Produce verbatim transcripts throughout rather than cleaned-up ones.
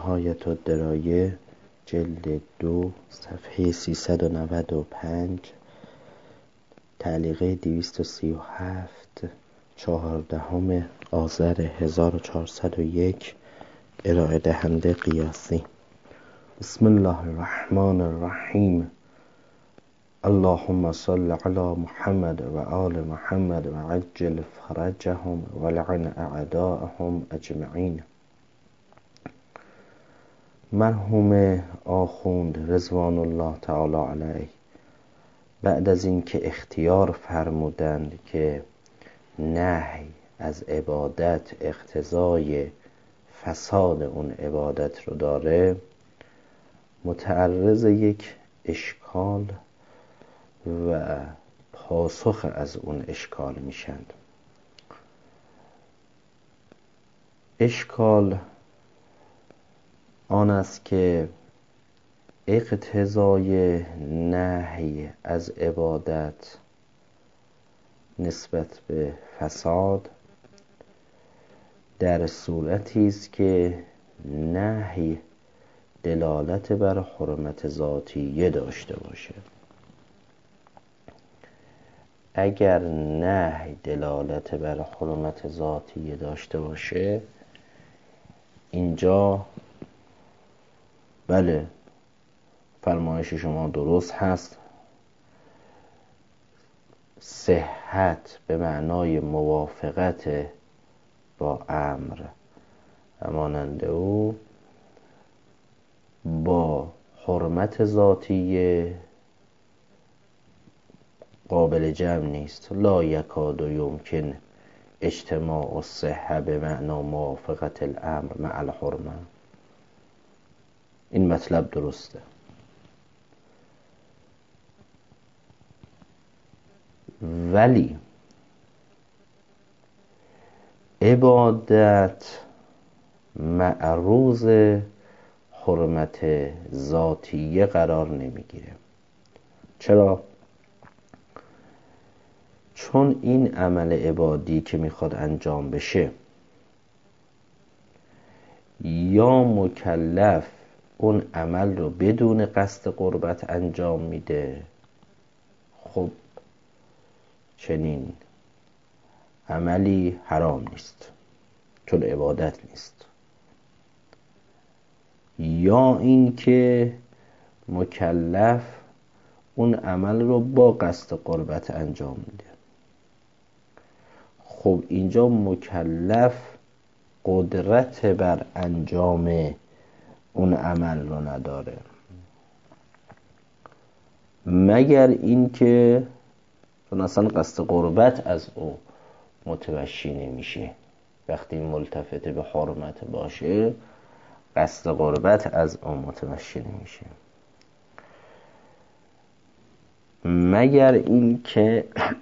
نهایت الدرایه جلد دو صفحه سیصد و نود و پنج، تعلیقه دویست و سی و هفت، چهاردهم آذر هزار و چهارصد و یک، ارائه دهنده قیاسی. بسم الله الرحمن الرحیم. اللهم صل علی محمد و آل محمد و عجل فرجهم و لعن اعداءهم اجمعین. مرحوم آخوند رضوان الله تعالی علیه بعد از اینکه اختیار فرمودند که نهی از عبادت اقتضای فساد اون عبادت رو داره، متعرض یک اشکال و پاسخ از اون اشکال میشند. اشکال آن است که اقتضای نهی از عبادت نسبت به فساد در صورتی است که نهی دلالت بر حرمت ذاتیه داشته باشه. اگر نهی دلالت بر حرمت ذاتیه داشته باشه، اینجا بله فرمایش شما درست هست، صحت به معنای موافقت با امر و مانند او با حرمت ذاتیه قابل جمع نیست. لا یکاد یمکن اجتماع الصحه به معنا موافقت الامر مع الحرمه. این مطلب درسته، ولی عبادت معروض حرمت ذاتیه قرار نمیگیره. چرا؟ چون این عمل عبادی که میخواد انجام بشه، یا مکلف اون عمل رو بدون قصد قربت انجام میده، خب چنین عملی حرام نیست چون عبادت نیست. یا این که مکلف اون عمل رو با قصد قربت انجام میده، خب اینجا مکلف قدرت بر انجام اون عمل رو نداره، مگر این که چون اصلا قصد قربت از او متوشی نمیشه. وقتی ملتفت به حرمت باشه قصد قربت از او متوشی نمیشه، مگر این که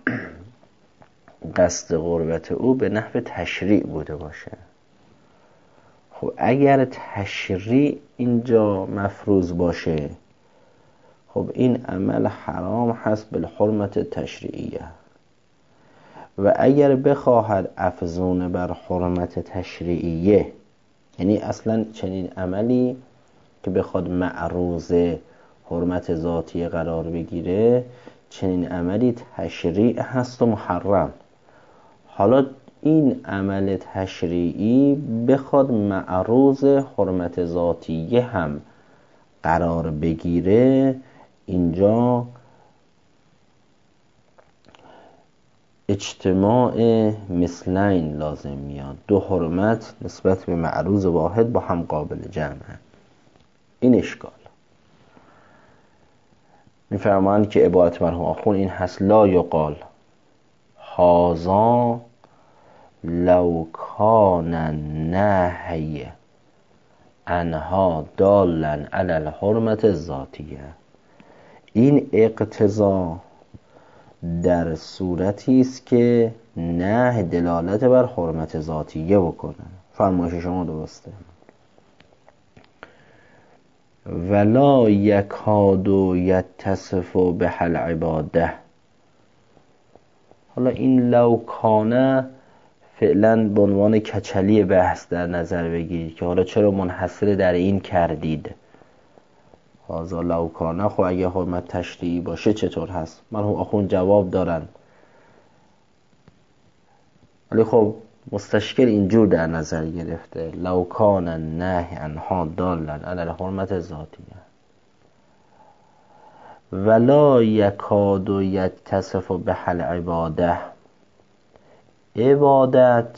قصد قربت او به نحو تشریع بوده باشه. خب اگر تشریع اینجا مفروض باشه، خب این عمل حرام هست بالحرمت تشریعیه، و اگر بخواهد افزون بر حرمت تشریعیه، یعنی اصلا چنین عملی که بخواد معروض حرمت ذاتیه قرار بگیره، چنین عملی تشریع هست و محرم. حالا این عمل تشریعی بخواد معروض حرمت ذاتیه هم قرار بگیره، اینجا اجتماع مثلین لازم میاد. دو حرمت نسبت به معروض واحد با هم قابل جمعه. این اشکال. میفرمایند که عبارت مرحوم آخوند این هست: لا یقال هذا لو کان النهی عنها دالا علی الحرمت الذاتیه. این اقتضا در صورتی است که نه دلالت بر حرمت ذاتیه بکنه. فرمایش شما درسته. ولا یکاد یتصف به العباده. حالا این لو کانه فعلا به عنوان کچلی بحث در نظر بگیرید که حالا چرا منحصر در این کردید. هازا لوکانه، خب اگه حرمت تشریعی باشه چطور هست؟ مرحوم آخوند جواب دارن، ولی خب مستشکل اینجور در نظر گرفته لوکان النهی عنها دالا علی الحرمت ذاتیه ولا یکاد یتصف بحل عباده، عبادت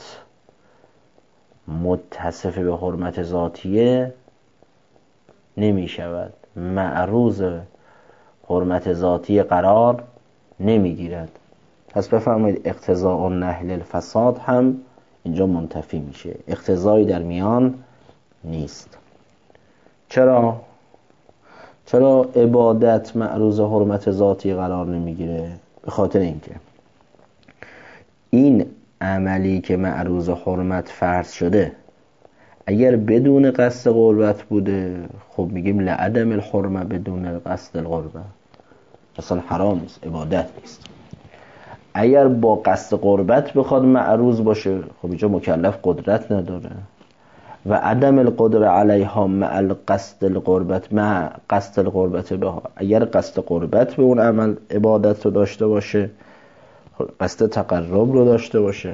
متصف به حرمت ذاتیه نمی شود، معروض حرمت ذاتی قرار نمی گیرد. پس بفرمایید اقتضاء النهی للفساد هم اینجا منتفی میشه، اقتضایی در میان نیست. چرا؟ چرا عبادت معروض حرمت ذاتی قرار نمیگیره؟ به خاطر اینکه این عملی که معروض حرمت فرض شده اگر بدون قصد قربت بوده، خب میگیم لعدم الحرمه بدون قصد القربه، اصلا حرام نیست، عبادت نیست. اگر با قصد قربت بخواد معروض باشه، خب اینجا مکلف قدرت نداره و عدم القدر علیها مع قصد القربت مع قصد القربت بها، اگر قصد قربت به اون عمل عبادت رو داشته باشه، قصد تقرب رو داشته باشه،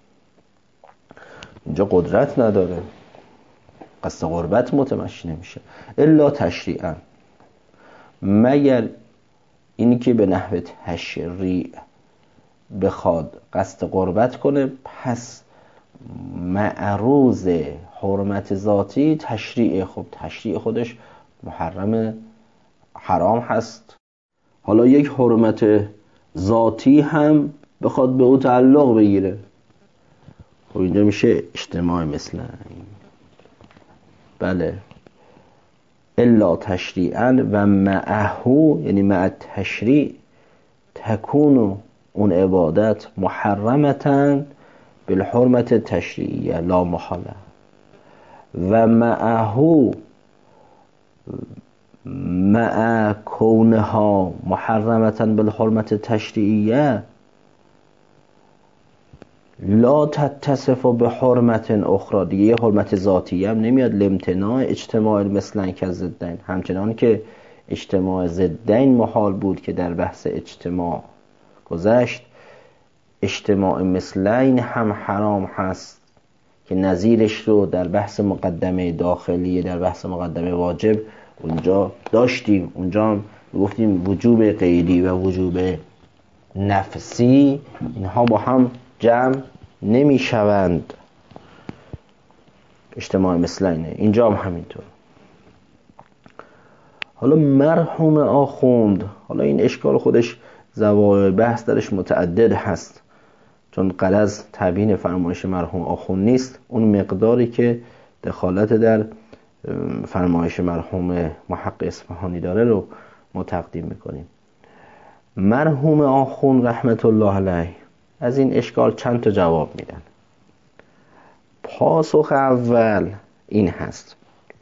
اینجا قدرت نداره، قصد قربت متمشی نمیشه الا تشریعا، مگر اینی که به نحو تشریع بخواد قصد قربت کنه، پس معروض حرمت ذاتی تشریع، خب تشریع خودش محرم حرام هست. حالا یک حرمت ذاتی هم بخواد به او تعلق بگیره، خب اینجا میشه اجتماع مثل این. بله، الا تشریعا و معهو، یعنی مع تشریع تکون اون عبادت محرمتن بالحرمت تشریعیه لا محاله و معهو مع کونها محرمتن بالحرمت تشریعیه لا تتصف به حرمت اخرى، دیگه یه حرمت ذاتی هم نمیاد، لامتناع اجتماع مثلا که ضدین، همچنان که اجتماع ضدین محال بود که در بحث اجتماع گذشت، اجتماع مثلین هم حرام هست که نظیرش رو در بحث مقدمه داخلی، در بحث مقدمه واجب اونجا داشتیم. اونجا گفتیم وجوب غیری و وجوب نفسی اینها با هم جمع نمی شوند، اجتماع مثلینه، اینجا هم همینطور. حالا مرحوم آخوند، حالا این اشکال خودش زوایای بحث درش متعدد هست، چون غرض تبیین فرمایش مرحوم آخوند نیست، اون مقداری که دخالت در فرمایش مرحوم محقق اصفهانی داره رو ما تقدیم میکنیم. مرحوم آخوند رحمت الله علیه از این اشکال چند تا جواب میدن. پاسخ اول این هست: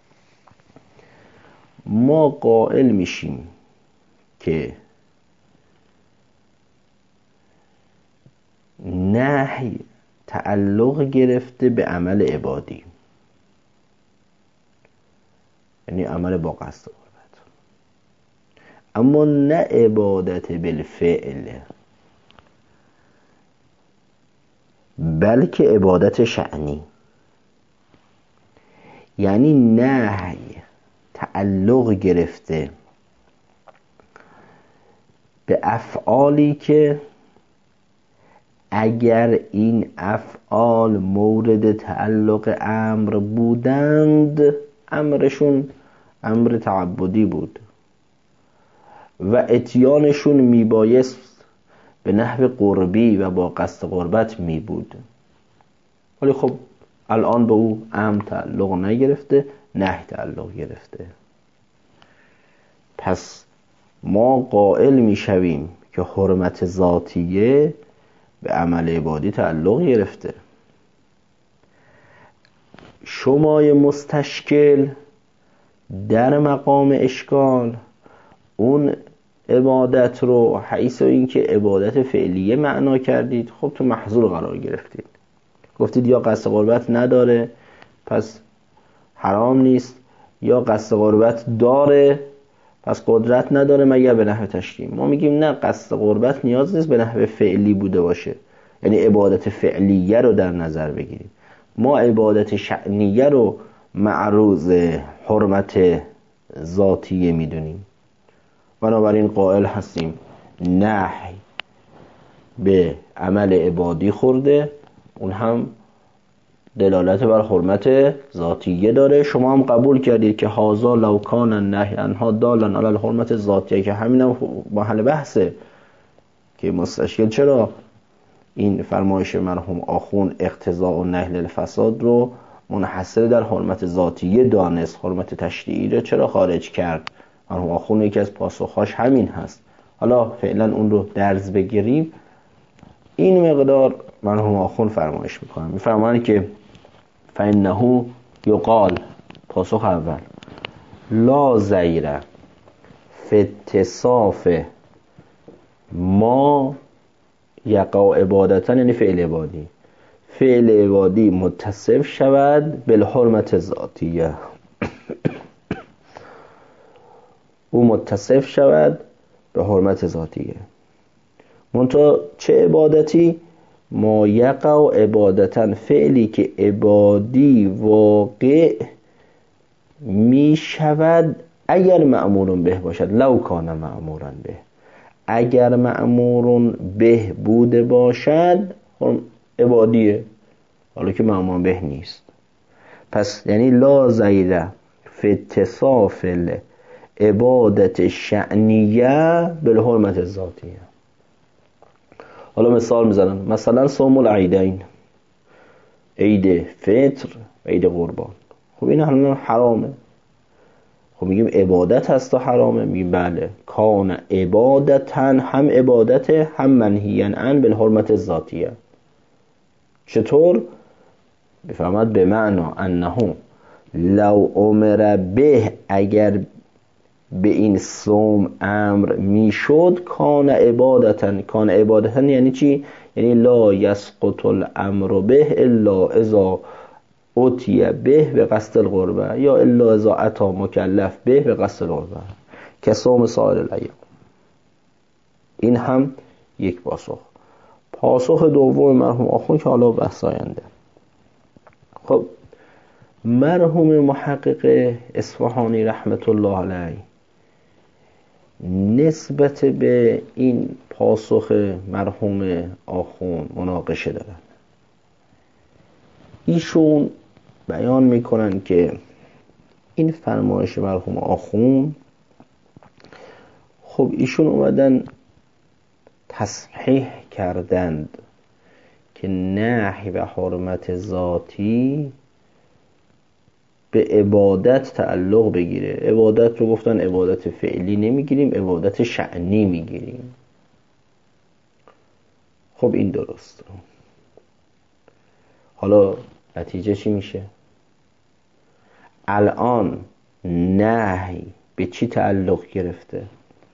ما قائل میشیم که نهی تعلق گرفته به عمل عبادی، یعنی عمل با قصد قربت، اما نه عبادت بالفعل، بلکه عبادت شأنی. یعنی نهی تعلق گرفته به افعالی که اگر این افعال مورد تعلق امر بودند، امرشون امر تعبدی بود و اتیانشون میبایست به نحو قربی و با قصد قربت می بود، ولی خب الان به او امر تعلق نگرفته، نهی تعلق گرفته. پس ما قائل می شویم که حرمت ذاتیه به عمل عبادی تعلق گرفته. شمای مستشکل در مقام اشکال اون عبادت رو حیث این که عبادت فعلیه معنا کردید، خب تو محظور قرار گرفتید. گفتید یا قصد قربت نداره پس حرام نیست، یا قصد قربت داره پس قدرت نداره مگر به نحو تشریع. ما میگیم نه، قصد قربت نیاز نیست به نحو فعلی بوده باشه، یعنی عبادت فعلیه رو در نظر بگیریم. ما عبادت شأنیه رو معروض حرمت ذاتیه میدونیم. بنابراین قائل هستیم نهی به عمل عبادی خورده، اون هم دلالت بر حرمت ذاتیه داره. شما هم قبول کردید که هازا لو کان النهی عنها دالا علی الحرمت ذاتیه، که همین هم محل بحثه که مستشکل چرا این فرمایش مرحوم آخون اقتضاء و نهی للفساد رو منحصر در حرمت ذاتیه دانست، حرمت تشریعی رو چرا خارج کرد؟ مرحوم آخون یکی از پاسخهاش همین هست. حالا فعلا اون رو درز بگیریم. این مقدار مرحوم آخون فرمایش میکنن، میفرمایند که فإنه یقال، پاسخ اول، لا زیر فی اتصاف ما یقع عبادتن، یعنی فعل عبادی، فعل عبادی متصف شود بالحرمت ذاتیه، او متصف شود به حرمت ذاتیه. منتها چه عبادتی؟ ما یقع عبادتن، فعلی که عبادی واقع می شود اگر مأمورون به باشد، لو کان مأمورن به، اگر مأمورون به بوده باشد عبادیه، حالا که مأمورون به نیست. پس یعنی لا زیر فی اتصاف عبادت شأنیه بالحرمت ذاتیه. حالا مثال میزنم، مثلا صوم العیدین، عید فطر و عید قربان. خب این حالا حرامه، خب میگیم عبادت هست و حرامه، میگیم بله، کان عبادتن، هم عبادت هم منهیان عن بالحرمت ذاتیه. چطور؟ بفرماد به معنا انه لو امر به، اگر به این صوم امر میشد، کان عبادتن، کان عبادتن یعنی چی؟ یعنی لا یسقط الامر به الا اذا اتی به به قصد القربه، یا الا اذا اتی مکلف به به قصد القربه، که صوم سایر الایام. این هم یک پاسخ. پاسخ دوم مرحوم آخون که حالا بحث آینده. خب مرحوم محقق اصفهانی رحمت الله علیه نسبت به این پاسخ مرحوم آخون مناقشه دارن. ایشون بیان میکنن که این فرمایش مرحوم آخون، خب ایشون اومدن تصحیح کردند که نهی و حرمت ذاتی به عبادت تعلق بگیره. عبادت رو گفتن عبادت فعلی نمیگیریم، عبادت شأنی میگیریم. خب این درست. حالا نتیجه چی میشه؟ الان نهی به چی تعلق گرفته؟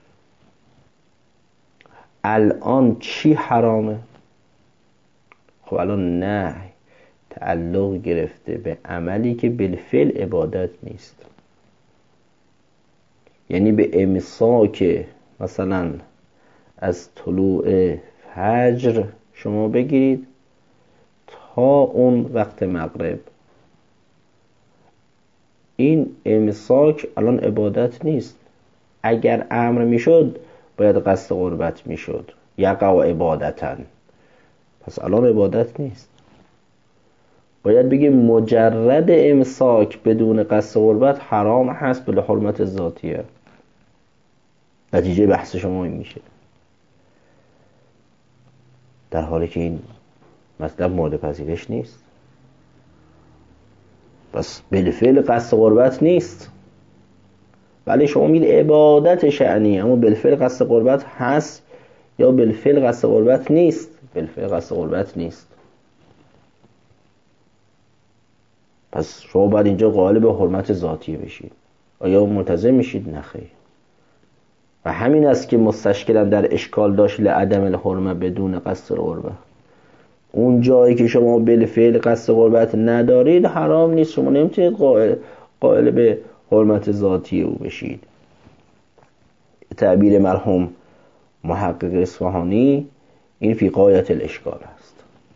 الان چی حرامه؟ خب الان نهی تعلق گرفته به عملی که بالفعل عبادت نیست، یعنی به امساک مثلا از طلوع فجر شما بگیرید تا اون وقت مغرب، این امساک الان عبادت نیست. اگر امر میشد باید قصد قربت میشد، یقع عبادتن، پس الان عبادت نیست. باید بگیم مجرد امساک بدون قصد قربت حرام هست به حرمت ذاتیه. نتیجه بحث شما این میشه، در حالی که این مطلب مورد پذیرش نیست. پس بالفعل قصد قربت نیست، ولی شما میگید عبادت شأنی، اما بالفعل قصد قربت هست یا بالفعل قصد قربت نیست؟ بالفعل قصد قربت نیست. پس شما باید اینجا قائل به حرمت ذاتیه بشید. آیا ملتزم میشید؟ نخیر. و همین است که مستشکلم در اشکال داشت لعدم الحرمه بدون قصد القربه. اون جایی که شما بالفعل قصد قربت ندارید حرام نیست، شما نمیتونید قائل, قائل به حرمت ذاتی او بشید. تعبیر مرحوم محقق اصفهانی این فی غایت الاشکال است.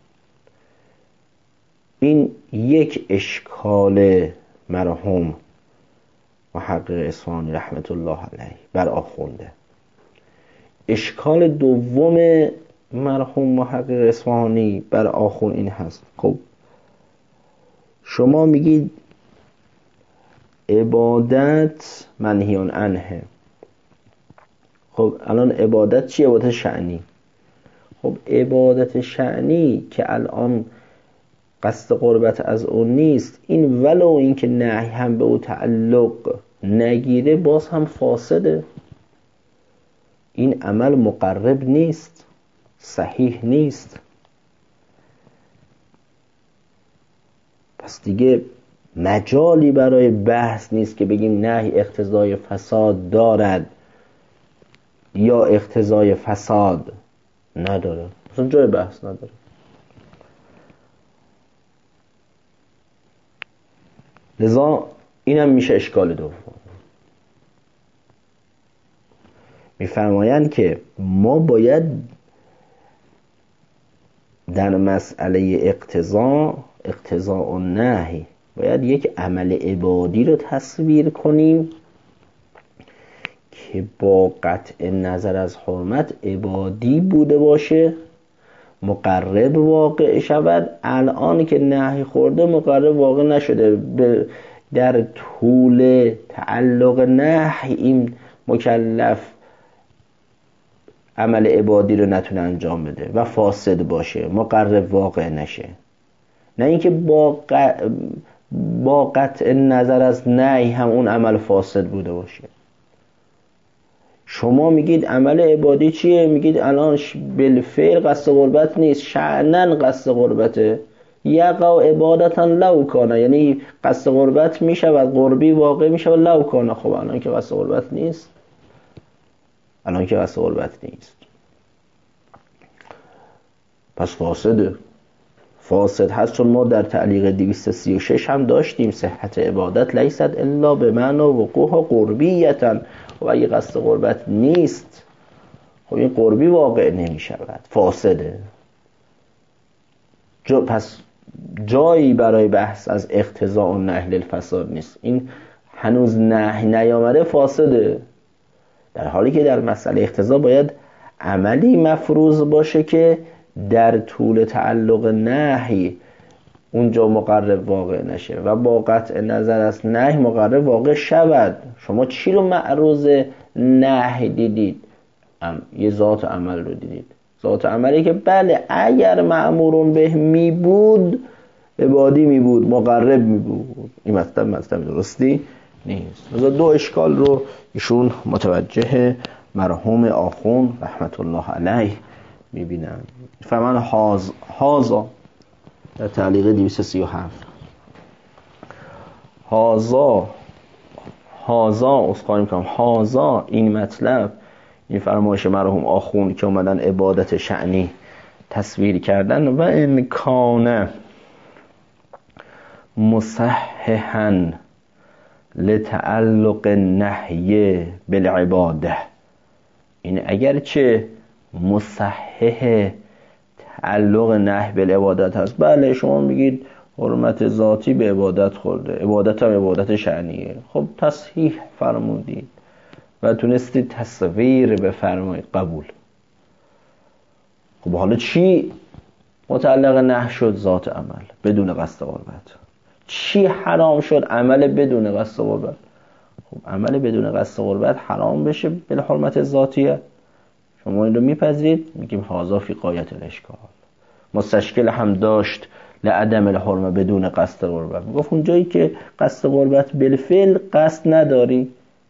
این یک اشکال مرحوم محقق اصفهانی رحمت الله علیه بر آخونده. اشکال دوم مرحوم محقق اصفهانی بر آخون این هست، خب شما میگید عبادت منهیون عنه. خب الان عبادت چیه؟ عبادت شأنی. خب عبادت شأنی که الان قصد قربت از اون نیست، این ولو این که نهی هم به او تعلق نگیره باز هم فاسده. این عمل مقرب نیست، صحیح نیست. پس دیگه مجالی برای بحث نیست که بگیم نهی اقتضای فساد دارد یا اقتضای فساد نداره، اصلا جای بحث نداره. لذا اینم میشه اشکال دوم. میفرمایند که ما باید در مسئله اقتضا اقتضاء و نهی باید یک عمل عبادی رو تصویر کنیم که با قطع نظر از حرمت عبادی بوده باشه، مقرب واقع شود. الان که نهی خورده مقرب واقع نشده، در طول تعلق نهی این مکلف عمل عبادی رو نتونه انجام بده و فاسد باشه، مقرب واقع نشه. نه اینکه با ق... با قطع نظر از نهی هم اون عمل فاسد بوده باشه. شما میگید عمل عبادی چیه؟ میگید الان بالفعل قصد قربت نیست، شأنن قصد قربته، یقع عبادتا لو کانه، یعنی قصد قربت میشود، قربی واقع میشود لو کانه. خب الان که قصد قربت نیست، الان که قصد قربت نیست پس فاسده. فاسد هست، چون ما در تعلیق دویست و سی و شش هم داشتیم صحت عبادت لیست الا به معنا وقوع قربیتا. و اگه قصد قربت نیست خب این قربی واقع نمی شود، فاسده. جا پس جایی برای بحث از اقتضاء و نهی للفساد نیست. این هنوز نهی نیامده، فاسده. در حالی که در مسئله اقتضا باید عملی مفروض باشه که در طول تعلق نهی اونجا مقرب واقع نشه و با قطع نظر از نهی مقرب واقع شود. شما چی رو معروض نهی دیدید؟ ام یه ذات عمل رو دیدید، ذات عملی که بله اگر مأمورون به می بود عبادی می بود، مقرب می بود. این مطلب مطلب درستی نیست. مثلا دو اشکال رو ایشون متوجه مرحوم آخون رحمت الله علیه میبینن. فرمان هاز هازا در تعلیق دویست و سی و هفت هازا هازا اصخایی میکنم هازا این مطلب، این فرمایش مرحوم آخون که اومدن عبادت شأنی تصویر کردن و امکانه مصححا لتعلق نهی بالعباده، این اگرچه مصحح تعلق نهی بالعبادت هست، بله شما میگید حرمت ذاتی به عبادت خورده، عبادت هم عبادت شأنیه، خب تصحیح فرمودید و تونستید تصویر بفرمایید، قبول. خب حالا چی متعلق نهی شد؟ ذات عمل بدون قصد قربت. چی حرام شد؟ عمل بدون قصد قربت. خب عمل بدون قصد قربت حرام بشه به حرمت ذاتیه، شما این رو میپذیرید، میگیم هازا فی غایت الاشکال. مستشکل هم داشت لعدم الحرمه بدون قصد قربت، میگفت اون جایی که قصد قربت بالفعل قصد نداری،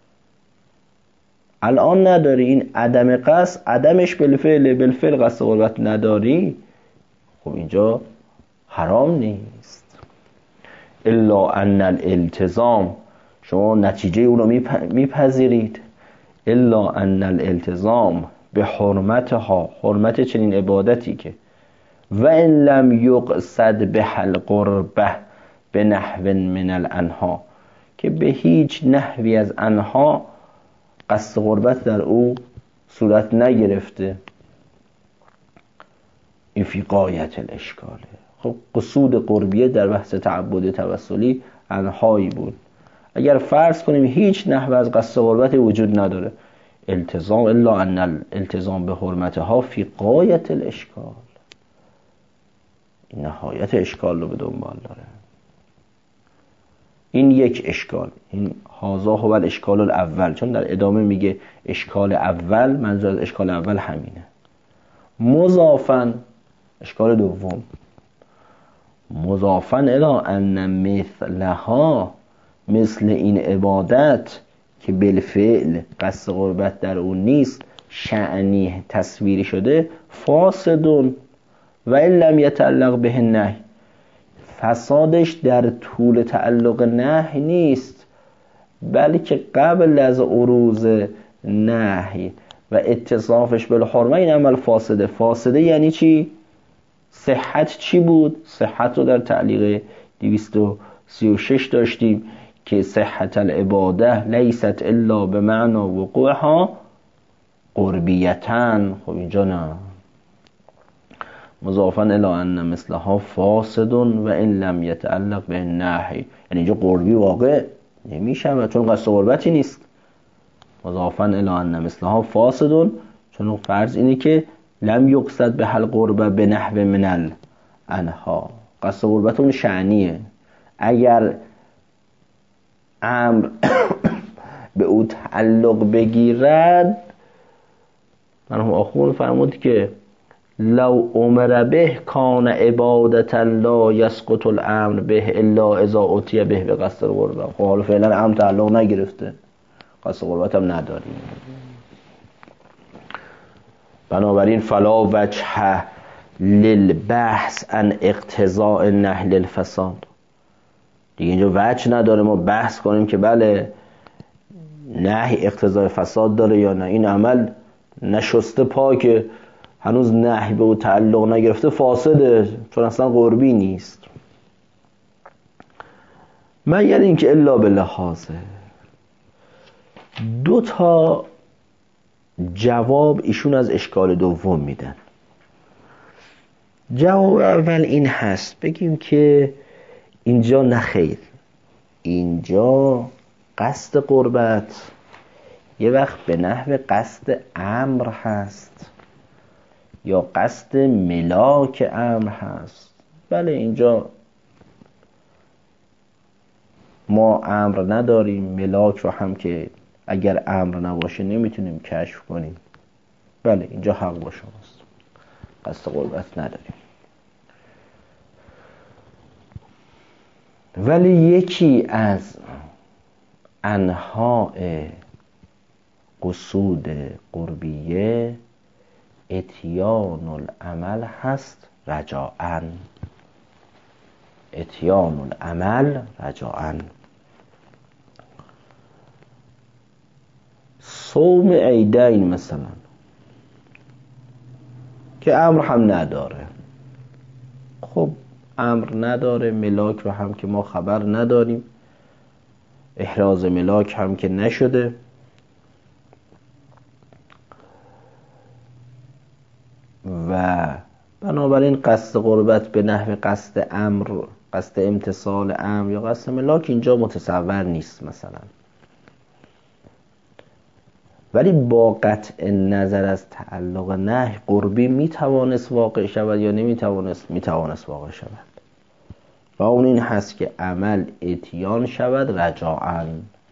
الان نداری، این عدم قصد عدمش بالفعل، بالفعل قصد قربت نداری، خب اینجا حرام نیست. الا ان الالتزام، شما نتیجه اون رو میپذیرید، الا ان الالتزام به حرمتها، حرمت چنین عبادتی که و ان لم یقصد به القربه به نحو من الانها، که به هیچ نحوی از انها قصد قربت در او صورت نگرفته. این فی غایت الاشکاله. خب قصود قربیه در بحث تعبد توسلی انهایی بود. اگر فرض کنیم هیچ نحو از قصد قربت وجود نداره، التزام الا ان الالتزام به حرمتها فی غایت الاشکال، این نهایت اشکال رو به دنبال داره. این یک اشکال، این هازا هو الاشکال الاول، چون در ادامه میگه اشکال اول، منظور از اشکال اول همینه. مضافاً اشکال دوم، مضافاً الی ان مثلها، مثل این عبادت که بالفعل قصد قربت در اون نیست، شأنی تصویری شده، فاسدون و این لم یتعلق به النهی، فسادش در طول تعلق نهی نیست، بلکه قبل از عروض نهی و اتصافش بالحرمه این عمل فاسده. فاسده یعنی چی؟ صحت چی بود؟ صحت رو در تعلیق دویست و سی و شش داشتیم که صحت العباده لیست الا به معنی وقوعها قربیتن. خب اینجا نه. مضافاً الی ان مثلها فاسدون و ان لم یتعلق به النهی، یعنی اینجا قربی واقع نمیشه چون قصد قربتی نیست. مضافاً الی ان مثلها فاسدون، چون فرض اینه که لم یقصد به القربه به نحو من الانها، قصد قربت اون شأنیه. اگر امر به او تعلق بگیرد، مرحوم آخوند فرمود که لو امر به کان عبادت لا یسقط الامر به الا اذا اتی به به قصد قربت. خب حالا فعلا امر تعلق نگرفته، قصد قربت هم نداریم، بنابراین فلا وجه للبحث عن اقتضاء النهی للفساد. دیگه اینجا وجه نداره ما بحث کنیم که بله نهی اقتضای فساد داره یا نه. این عمل نشسته پاکه، هنوز نهی به او تعلق نگرفته، فاسده، چون اصلا قربی نیست. مگر اینکه الا باللحاظه. دو تا جواب ایشون از اشکال دوم میدن. جواب اول این هست، بگیم که اینجا نخیر، اینجا قصد قربت یه وقت به نحو قصد امر هست یا قصد ملاک امر هست. بله اینجا ما امر نداریم، ملاک رو هم که اگر امر نباشه نمیتونیم کشف کنیم. بله اینجا حق با شماست، قصد قربت نداریم. ولی یکی از انواع قصود قربیه اتیان العمل هست رجاءً. اتیان العمل رجاءً. صوم عیدین مثلا که امر هم نداره. خب امر نداره، ملاک رو هم که ما خبر نداریم، احراز ملاک هم که نشده، و بنابراین قصد قربت به نحو قصد امر، قصد امتصال امر یا قصد ملاک اینجا متصور نیست مثلا. ولی با قطع نظر از تعلق نهی قربی میتوانست واقع شود یا نمیتوانست؟ میتوانست واقع شود، و اون این هست که عمل اتیان شود رجاءً.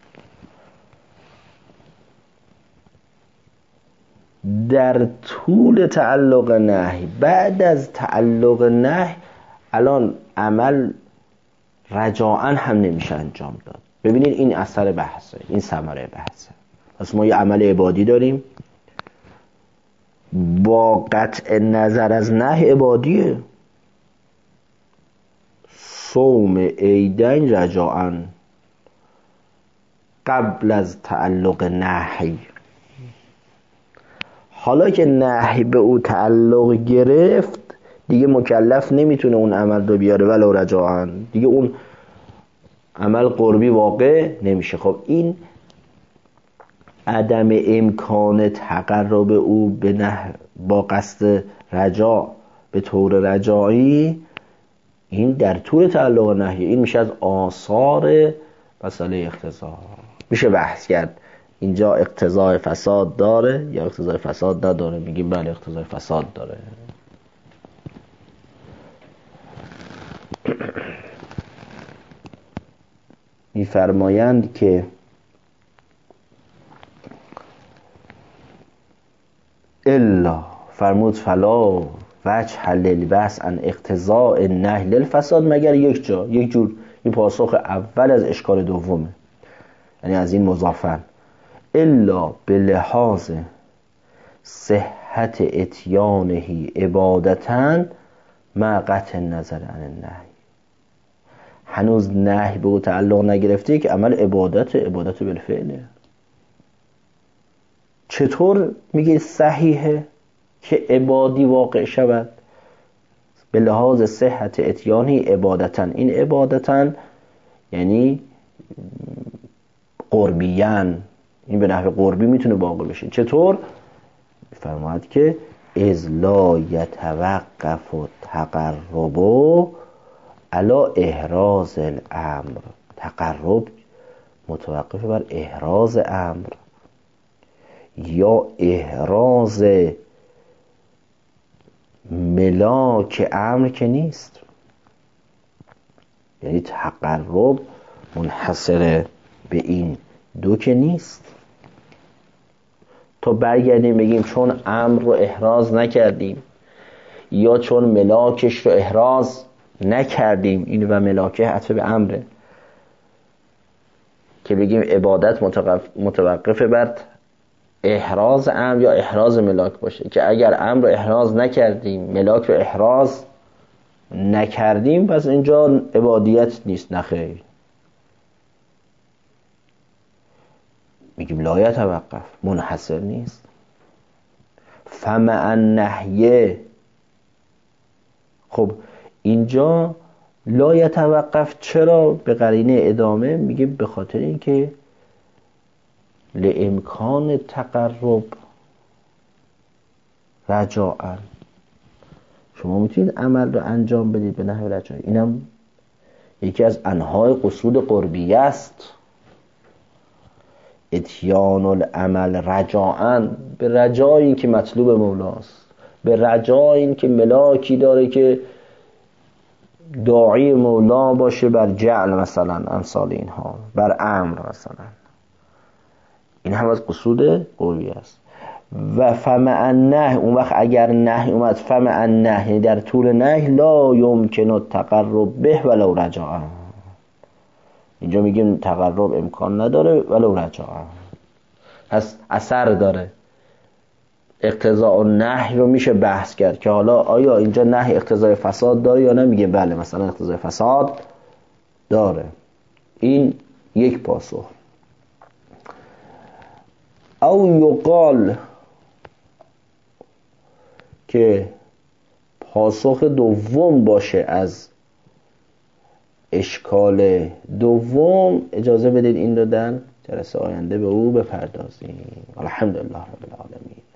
در طول تعلق نهی، بعد از تعلق نهی، الان عمل رجاءً هم نمیشه انجام داد. ببینید این اثر بحثه، این ثمره بحثه. پس ما یه عمل عبادی داریم با قطع نظر از نهی عبادیه، صوم عیدین رجاءً قبل از تعلق نهی. حالا که نهی به او تعلق گرفت دیگه مکلف نمیتونه اون عمل رو بیاره ولو رجاعاً، دیگه اون عمل قربی واقع نمیشه. خب این عدم امکان تقرب او به نه با قصد رجاع به طور رجاعی، این در طول تعلق نهی، این میشه از آثار مسئله اقتضا. میشه بحث کرد اینجا اقتضای فساد داره یا اقتضای فساد نداره. میگیم بله اقتضای فساد داره. میفرمایند که الا فرمود فلا وجه للبس عن اقتضاء النهی للفساد، مگر یک جا، یک جور، این پاسخ اول از اشکال دومه، یعنی از این مضافن، الا به لحاظ صحت اتیانهی عبادتن مع قطع نظر عن النهی. هنوز نهی به او تعلق نگرفته که عمل عبادت عبادت بالفعله. چطور میگه صحیحه که عبادی واقع شود؟ به لحاظ صحت اتیانی عبادتن، این عبادتن یعنی قربیان، این به نحو قربی میتونه واقع بشه. چطور؟ فرماید که اذ لا یتوقف التقرب علی احراز الامر. تقرب متوقف بر احراز امر یا احراز ملاک امر که نیست. یعنی تقرب منحصر به این دو که نیست. تا برگردیم بگیم چون امر رو احراز نکردیم یا چون ملاکش رو احراز نکردیم، این و ملاکه عطف به امره، که بگیم عبادت متوقف بر احراز امر یا احراز ملاک باشه، که اگر امر رو احراز نکردیم ملاک رو احراز نکردیم پس اینجا عبادیت نیست. نخیر، میگیم لا یتوقف، منحصر نیست. فمع النهی، خب اینجا لا یتوقف چرا به قرینه ادامه؟ میگه به خاطر اینکه لامکان تقرب رجاعا، شما میتونید عمل رو انجام بدید به نحو رجاعی. اینم یکی از انواع قصود قربیه است. اتیان العمل رجاعا، به رجای این که مطلوب مولاست، به رجای این که ملاکی داره که داعی مولا باشه بر جعل مثلا، امثال اینها، بر امر مثلا. این هم از قصود قربی است. و فمع النهی، اون وقت اگر نهی اومد فمع النهی، در طول نهی لا یمکن التقرب به ولو رجاعا. اینجا میگیم تقرب امکان نداره ولو رجاعا، پس اثر داره. اقتضاء النهی رو میشه بحث کرد که حالا آیا اینجا نهی اقتضای فساد داره یا نمیگه بله مثلا اقتضای فساد داره. این یک پاسخ. او یقال، که پاسخ دوم باشه از اشکال دوم، اجازه بدید این دادن جلسه آینده به او بپردازیم. الحمدلله رب العالمین.